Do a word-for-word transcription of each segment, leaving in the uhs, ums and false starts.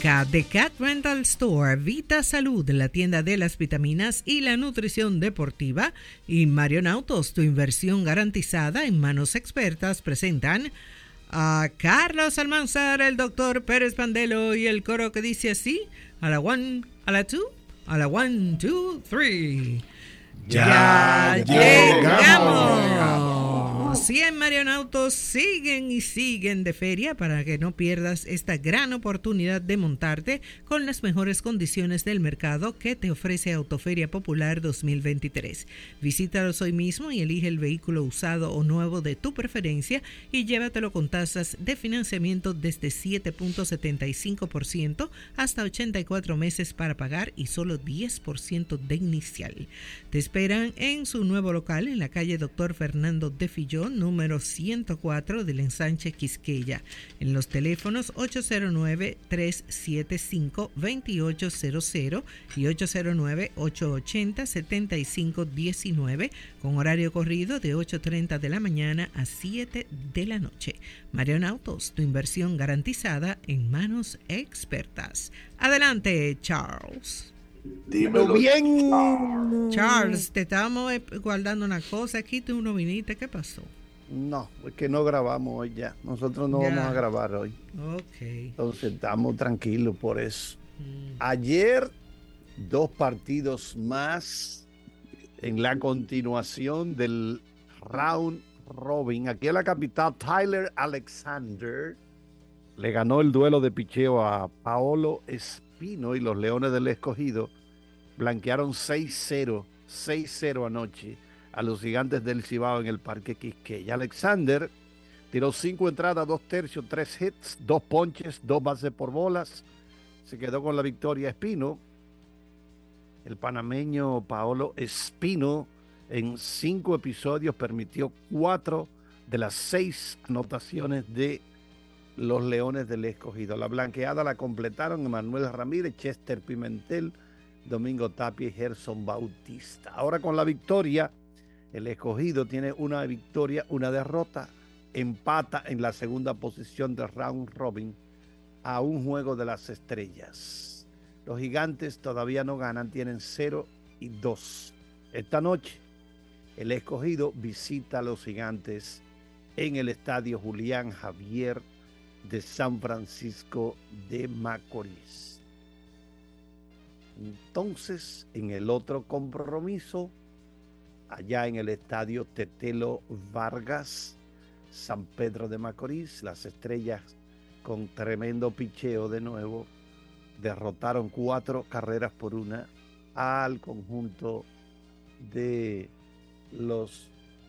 Blanca de Cat Rental Store, Vita Salud, la tienda de las vitaminas y la nutrición deportiva, y Marion Autos, tu inversión garantizada en manos expertas, presentan a Carlos Almanzar, el doctor Pérez Pandelo y el coro que dice así: a la one, a la two, a la one, two, three. Ya, ya llegamos. llegamos. cien Marionautos siguen y siguen de feria para que no pierdas esta gran oportunidad de montarte con las mejores condiciones del mercado que te ofrece Autoferia Popular dos mil veintitrés. Visítalos hoy mismo y elige el vehículo usado o nuevo de tu preferencia y llévatelo con tasas de financiamiento desde siete punto setenta y cinco por ciento hasta ochenta y cuatro meses para pagar y solo diez por ciento de inicial. Te esperan en su nuevo local en la calle Doctor Fernando de Fillón, número ciento cuatro del ensanche Quisqueya, en los teléfonos ocho cero nueve, tres siete cinco, dos ocho cero cero y ocho cero nueve, ocho ocho cero, siete cinco uno nueve, con horario corrido de ocho treinta de la mañana a siete de la noche. Marion Autos, tu inversión garantizada en manos expertas. Adelante, Charles. Dímelo bien. Charles, te estábamos guardando una cosa aquí, tú no viniste, ¿qué pasó? No, es que no grabamos hoy ya. Nosotros no ya. vamos a grabar hoy. Ok. Entonces estamos tranquilos por eso. Mm. Ayer, dos partidos más en la continuación del round robin. Aquí en la capital, Tyler Alexander le ganó el duelo de picheo a Paolo Espino y los Leones del Escogido blanquearon seis cero, seis cero anoche a los Gigantes del Cibao en el Parque Quisqueya. Alexander tiró cinco entradas, dos tercios, tres hits, dos ponches, dos bases por bolas. Se quedó con la victoria Espino. El panameño Paolo Espino en cinco episodios permitió cuatro de las seis anotaciones de los Leones del Escogido. La blanqueada la completaron Emanuel Ramírez, Chester Pimentel, Domingo Tapia y Gerson Bautista. Ahora con la victoria, el Escogido tiene una victoria, una derrota, empata en la segunda posición del round robin a un juego de las estrellas. Los Gigantes todavía no ganan, tienen cero y dos. Esta noche, el Escogido visita a los Gigantes en el estadio Julián Javier de San Francisco de Macorís. Entonces, en el otro compromiso, allá en el estadio Tetelo Vargas, San Pedro de Macorís, las estrellas con tremendo picheo de nuevo derrotaron cuatro carreras por una al conjunto de los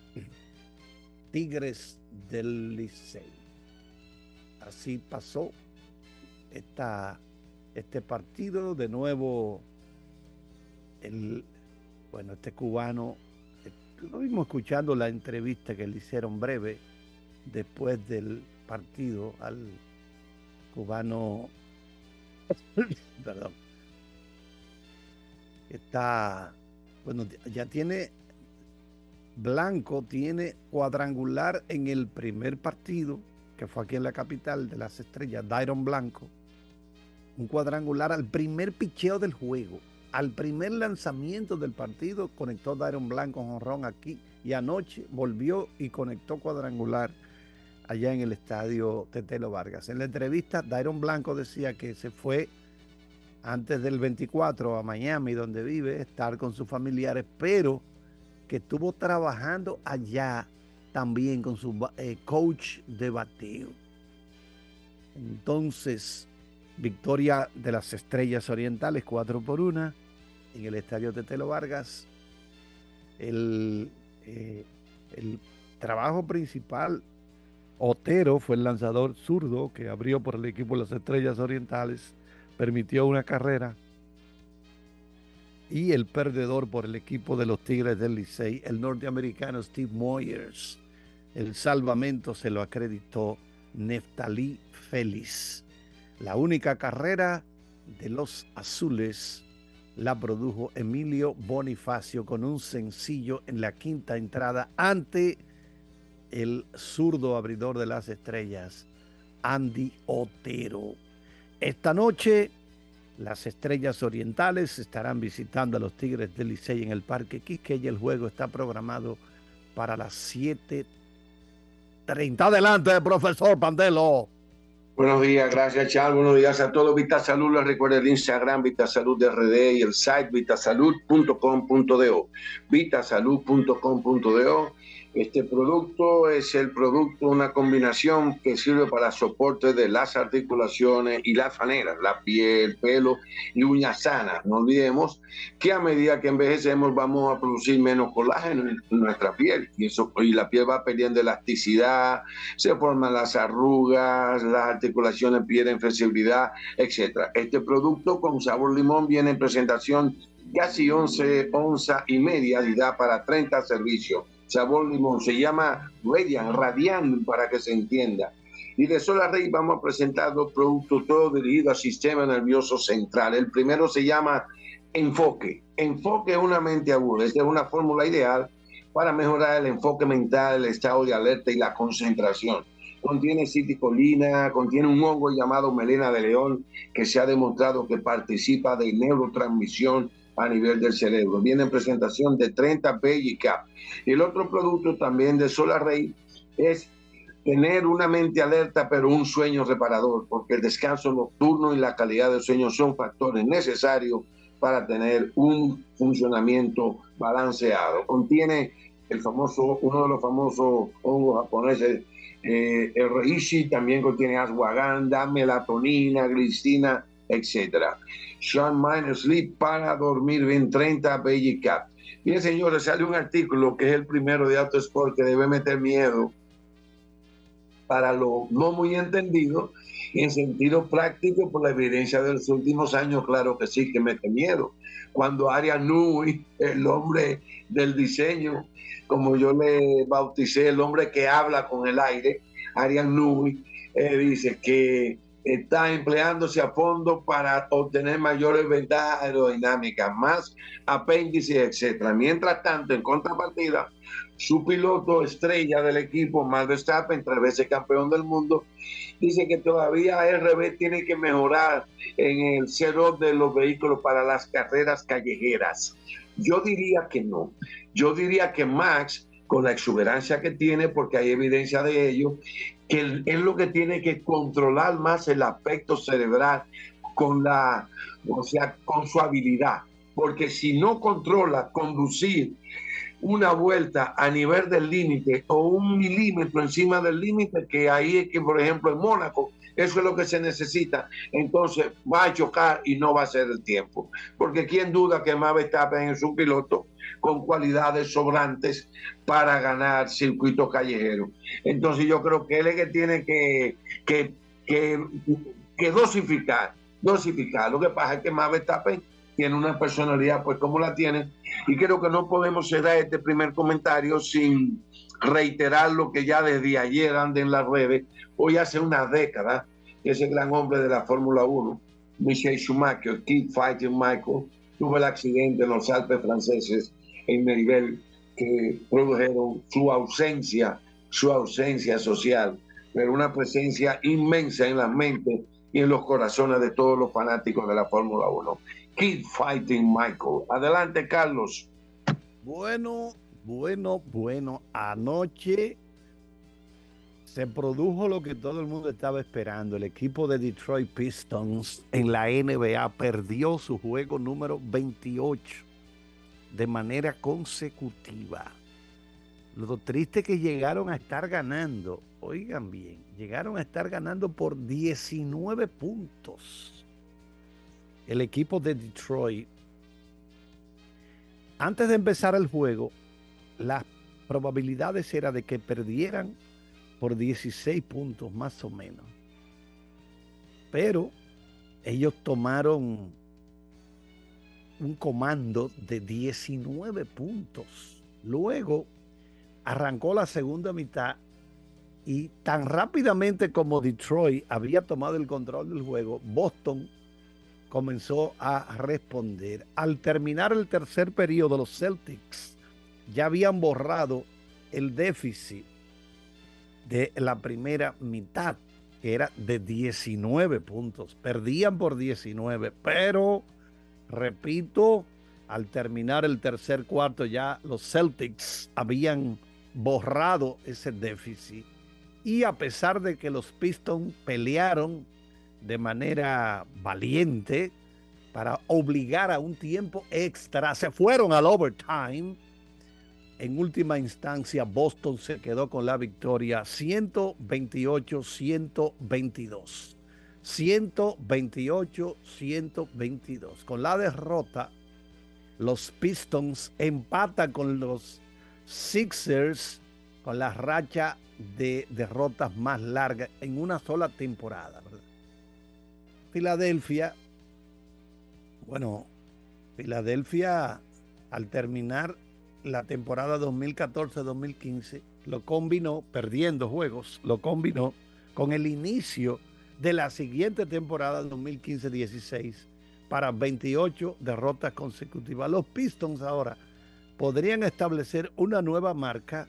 Tigres del Licey. Así pasó esta, este partido. De nuevo, el, bueno, este cubano, lo vimos escuchando la entrevista que le hicieron breve después del partido al cubano, perdón, está, bueno, ya tiene, Blanco tiene cuadrangular en el primer partido, que fue aquí en la capital de las estrellas, Dairon Blanco, un cuadrangular al primer picheo del juego, al primer lanzamiento del partido, conectó Dairon Blanco jonrón aquí, y anoche volvió y conectó cuadrangular allá en el estadio Tetelo Vargas. En la entrevista, Dairon Blanco decía que se fue antes del veinticuatro a Miami, donde vive, estar con sus familiares, pero que estuvo trabajando allá también con su eh, coach de bateo. Entonces, victoria de las Estrellas Orientales, cuatro por una, en el estadio Tetelo Vargas. El, eh, el trabajo principal, Otero fue el lanzador zurdo que abrió por el equipo de las Estrellas Orientales, permitió una carrera. Y el perdedor por el equipo de los Tigres del Licey, el norteamericano Steve Moyers. El salvamento se lo acreditó Neftalí Félix. La única carrera de los azules la produjo Emilio Bonifacio con un sencillo en la quinta entrada ante el zurdo abridor de las estrellas, Andy Otero. Esta noche, las Estrellas Orientales estarán visitando a los Tigres del Licey en el Parque Quisqueya. El juego está programado para las siete treinta. Adelante, profesor Pandelo. Buenos días, gracias, Charles. Buenos días a todos. VitaSalud, les recuerda el Instagram VitaSalud R D y el site vitasalud punto com punto do. vitasalud punto com punto do. Este producto es el producto, una combinación que sirve para soporte de las articulaciones y las faneras, la piel, pelo y uñas sanas. No olvidemos que a medida que envejecemos vamos a producir menos colágeno en nuestra piel y, eso, y la piel va perdiendo elasticidad, se forman las arrugas, las articulaciones pierden flexibilidad, etcétera. Este producto con sabor limón viene en presentación casi once onzas y media y da para treinta servicios. Sabor limón, se llama Radiant, Radiant para que se entienda. Y de Solarrey vamos a presentar dos productos todos dirigidos al sistema nervioso central. El primero se llama Enfoque. Enfoque es una mente aguda. Esta es una fórmula ideal para mejorar el enfoque mental, el estado de alerta y la concentración. Contiene citicolina, contiene un hongo llamado melena de león que se ha demostrado que participa de neurotransmisión a nivel del cerebro. Viene en presentación de treinta B y Cap. Y el otro producto también de Solarrey es tener una mente alerta pero un sueño reparador, porque el descanso nocturno y la calidad del sueño son factores necesarios para tener un funcionamiento balanceado. Contiene el famoso, uno de los famosos hongos japoneses, eh, el reishi, también contiene ashwagandha, melatonina, glicina, etcétera. Sean Mind Sleep para dormir bien, treinta B y Cap. Bien, señores, sale un artículo que es el primero de Autosport que debe meter miedo para los no muy entendidos y en sentido práctico por la evidencia de los últimos años, claro que sí que mete miedo. Cuando Arian Nui, el hombre del diseño, como yo le bauticé, el hombre que habla con el aire, Arian Nui, eh, dice que está empleándose a fondo para obtener mayores ventajas aerodinámicas, más apéndices, etcétera. Mientras tanto, en contrapartida, su piloto estrella del equipo, Max Verstappen, tres veces campeón del mundo, dice que todavía R B tiene que mejorar en el cero de los vehículos para las carreras callejeras. Yo diría que no. Yo diría que Max, con la exuberancia que tiene, porque hay evidencia de ello, que es lo que tiene que controlar más el aspecto cerebral con la, o sea, con su habilidad. Porque si no controla conducir una vuelta a nivel del límite o un milímetro encima del límite, que ahí es que, por ejemplo, en Mónaco, eso es lo que se necesita, entonces va a chocar y no va a ser el tiempo. Porque quién duda que Max Verstappen es un piloto con cualidades sobrantes para ganar circuitos callejeros. Entonces yo creo que él es que tiene que, que, que, que dosificar, dosificar. Lo que pasa es que Max Verstappen tiene una personalidad pues como la tiene, y creo que no podemos cerrar este primer comentario sin reiterar lo que ya desde ayer anda en las redes. Hoy hace una década que ese gran hombre de la Fórmula uno, Michael Schumacher, Keep Fighting Michael, tuvo el accidente en los Alpes franceses en Meribel, que produjeron su ausencia, su ausencia social, pero una presencia inmensa en las mentes y en los corazones de todos los fanáticos de la Fórmula uno. Keep Fighting Michael. Adelante, Carlos. Bueno, bueno, bueno, anoche se produjo lo que todo el mundo estaba esperando. El equipo de Detroit Pistons en la N B A perdió su juego número veintiocho de manera consecutiva. Lo triste es que llegaron a estar ganando, oigan bien, llegaron a estar ganando por diecinueve puntos. El equipo de Detroit, antes de empezar el juego, las probabilidades eran de que perdieran por dieciséis puntos más o menos. Pero ellos tomaron un comando de diecinueve puntos. Luego arrancó la segunda mitad y tan rápidamente como Detroit había tomado el control del juego, Boston comenzó a responder. Al terminar el tercer periodo, los Celtics ya habían borrado el déficit de la primera mitad. que era de diecinueve puntos. Perdían por diecinueve, pero, repito, al terminar el tercer cuarto ya los Celtics habían borrado ese déficit. Y a pesar de que los Pistons pelearon de manera valiente para obligar a un tiempo extra, se fueron al overtime. En última instancia, Boston se quedó con la victoria ciento veintiocho a ciento veintidós. ciento veintiocho a ciento veintidós. Con la derrota, los Pistons empatan con los Sixers con la racha de derrotas más largas en una sola temporada, ¿verdad? Filadelfia, bueno, Filadelfia al terminar la temporada dos mil catorce dos mil quince lo combinó, perdiendo juegos, lo combinó con el inicio de la siguiente temporada dos mil quince dieciséis para veintiocho derrotas consecutivas. Los Pistons ahora podrían establecer una nueva marca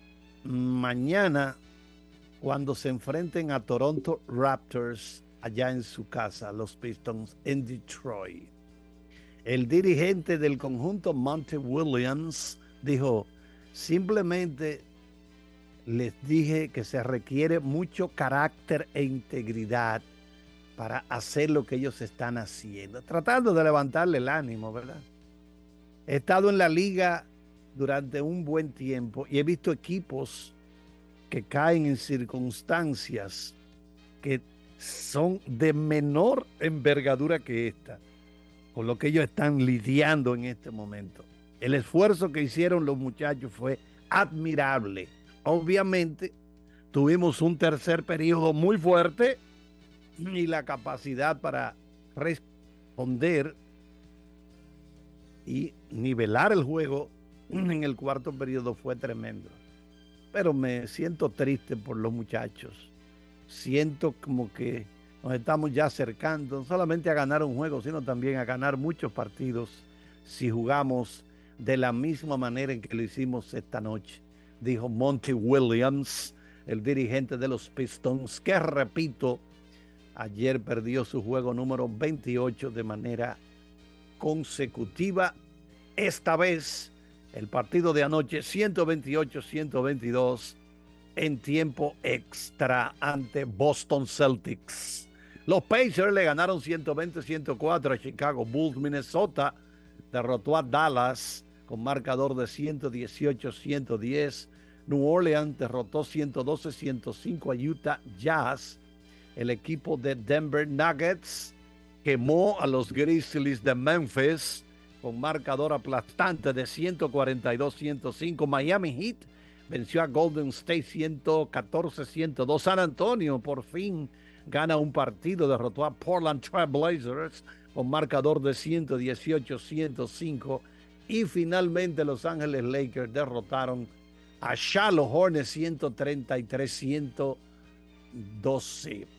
mañana cuando se enfrenten a Toronto Raptors allá en su casa, los Pistons en Detroit. El dirigente del conjunto, Monty Williams, dijo: simplemente les dije que se requiere mucho carácter e integridad para hacer lo que ellos están haciendo, tratando de levantarle el ánimo, ¿verdad? He estado en la liga durante un buen tiempo y he visto equipos que caen en circunstancias que son de menor envergadura que esta, con lo que ellos están lidiando en este momento. El esfuerzo que hicieron los muchachos fue admirable. Obviamente, tuvimos un tercer periodo muy fuerte y la capacidad para responder y nivelar el juego en el cuarto periodo fue tremendo. Pero me siento triste por los muchachos. Siento como que nos estamos ya acercando no solamente a ganar un juego, sino también a ganar muchos partidos si jugamos de la misma manera en que lo hicimos esta noche, dijo Monty Williams, el dirigente de los Pistons, que, repito, ayer perdió su juego número veintiocho de manera consecutiva. Esta vez, el partido de anoche, ciento veintiocho a ciento veintidós, en tiempo extra ante Boston Celtics. Los Pacers le ganaron ciento veinte a ciento cuatro a Chicago Bulls. Minnesota derrotó a Dallas con marcador de ciento dieciocho a ciento diez. New Orleans derrotó ciento doce a ciento cinco a Utah Jazz. El equipo de Denver Nuggets quemó a los Grizzlies de Memphis con marcador aplastante de ciento cuarenta y dos a ciento cinco. Miami Heat venció a Golden State ciento catorce a ciento dos. San Antonio por fin gana un partido, derrotó a Portland Trail Blazers con marcador de ciento dieciocho a ciento cinco. Y finalmente Los Ángeles Lakers derrotaron a Charlotte Hornets ciento treinta y tres a ciento doce. De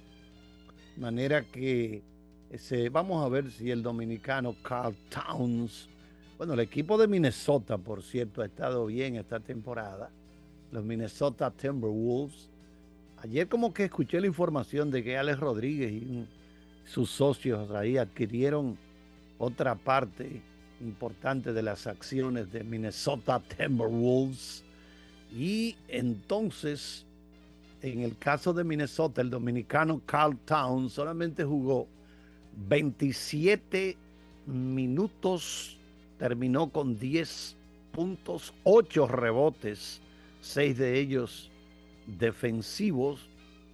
manera que ese, vamos a ver si el dominicano Karl Towns, bueno, el equipo de Minnesota, por cierto, ha estado bien esta temporada, los Minnesota Timberwolves. Ayer como que escuché la información de que Alex Rodríguez y sus socios ahí adquirieron otra parte importante de las acciones de Minnesota Timberwolves. Y entonces, en el caso de Minnesota, el dominicano Karl Towns solamente jugó veintisiete minutos, terminó con diez puntos, ocho rebotes, seis de ellos defensivos,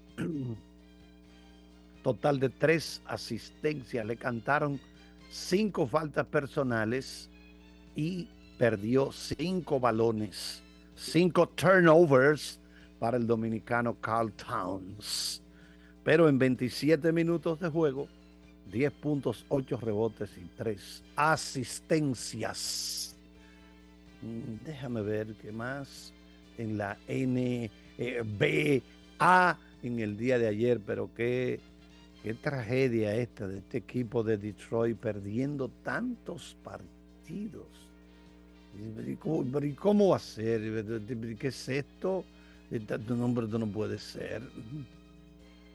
total de tres asistencias. Le cantaron cinco faltas personales y perdió cinco balones, cinco turnovers para el dominicano Karl Towns. Pero en veintisiete minutos de juego, diez puntos, ocho rebotes y tres asistencias. Déjame ver qué más en la N B A en el día de ayer, pero qué, qué tragedia esta de este equipo de Detroit perdiendo tantos partidos. ¿Y cómo, y cómo va a ser? ¿Qué es esto? No, hombre, esto no puede ser.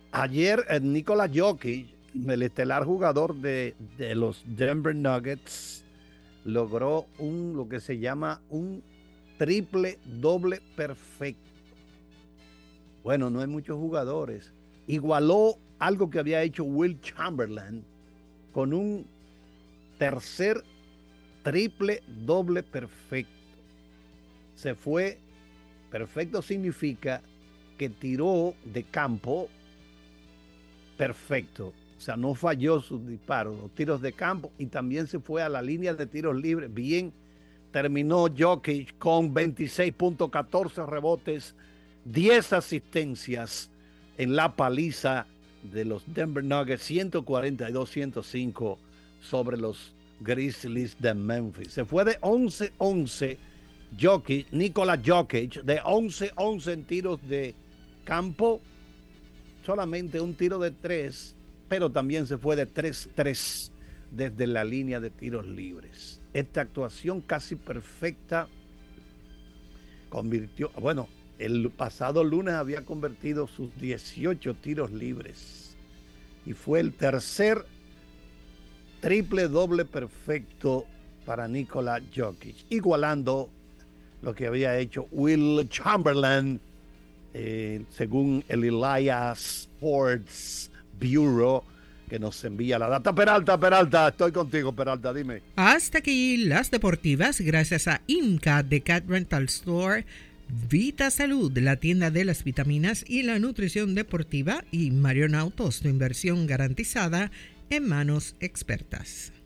Ayer eh, Nikola Jokic, el estelar jugador de, de los Denver Nuggets, logró un lo que se llama un triple doble perfecto. Bueno, no hay muchos jugadores. Igualó algo que había hecho Will Chamberlain con un tercer triple doble perfecto. Se fue, perfecto significa que tiró de campo perfecto. O sea, no falló sus disparos, los tiros de campo, y también se fue a la línea de tiros libres. Bien, terminó Jokic con veintiséis punto catorce rebotes, diez asistencias en la paliza de los Denver Nuggets, ciento cuarenta y dos a ciento cinco sobre los Grizzlies de Memphis. Se fue de once once Jokic, Nikola Jokic, de once once en tiros de campo, solamente un tiro de tres, pero también se fue de tres tres desde la línea de tiros libres. Esta actuación casi perfecta convirtió, bueno, el pasado lunes había convertido sus dieciocho tiros libres y fue el tercer triple doble perfecto para Nikola Jokic, igualando lo que había hecho Will Chamberlain, eh, según el Elias Sports Bureau, que nos envía la data. Peralta, Peralta, estoy contigo, Peralta, dime. Hasta aquí las deportivas, gracias a IMCA de Cat Rental Store, Vita Salud, la tienda de las vitaminas y la nutrición deportiva, y Marion Autos, tu inversión garantizada en manos expertas.